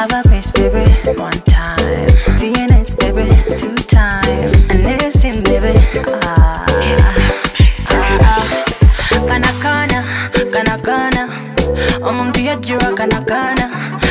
Avapace, baby, one time. DNS, baby, two time. And listen, baby, Kana omuntu yajjirwa kana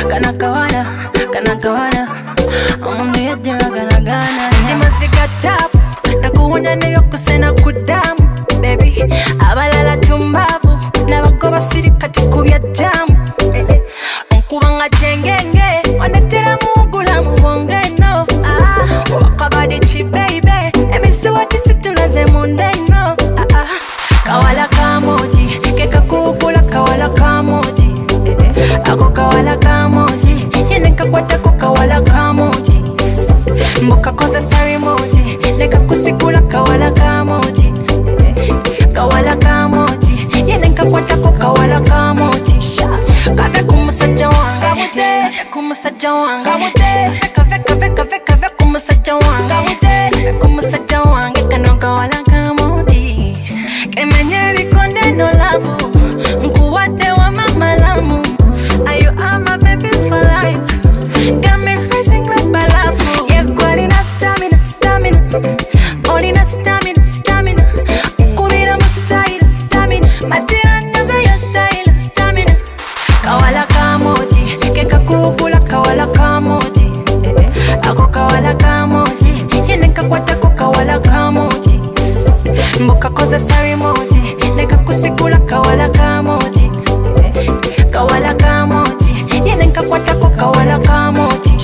omuntu yajjirwa kana ndi masiga tap nakuwonya nebyokusena ku damu baby abalala tumbavu nabagoba sirikati kubya jamu nkubanga kyengenge wanatera mugula mu bongeno wakabadi chi baby emisiwa tisitulaze mundeno kawala kamoji kekakugula kawala kamoji ako kawala kamoji yene kakwata ko kawala kamoji mbuka koza sari moji nekakusigula kawala kamoji kawala kamoji yene kakwata ko kawala kamoji kave kumusajja wanga mute kumusajja wanga mute kave kumusajja wanga mute kumusajja wanga kano kawala kamoji kemenye bikonde no love nkuwadde wa mama lamu ayo ama baby for life got me freezing like balafu yeah kwalina stamina olina stamina kubira mu stamina matira nyaza ya stamina kawala kamoji kekakugula kawala kamoji ako kawala kamoji yene kakwata ko kawala kamoji mbuka koza sari moji nekakusigula kawala kamoji kawala kamoji yene nkakwata ko kawala kamoji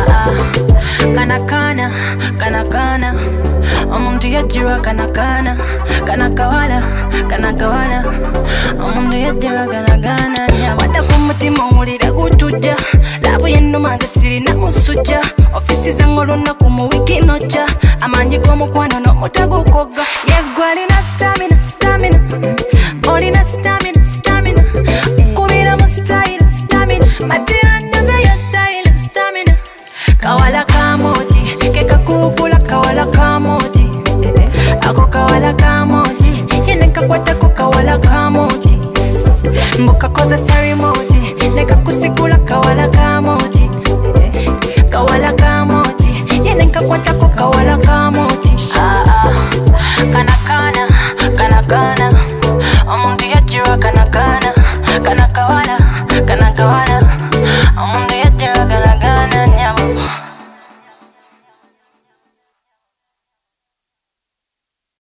kana omuntu yajjirwa kana kawala omuntu yajjirwa kana wata ku mutima owulira gutujja labu yennuma nze sirina musujja ofisi zange olunaku mu wiiki nojja amaanyi g'omukwano n'omutagukoga yeggwalina stamina olina stamina kubira mu stamina matira nyaza ya stamina kawala kamoji kekakugula kawala kamoji ako kawala kamoji yene kakwata ko kawala kamoji mbuka koza sari moji nekakusigula kawala kamoji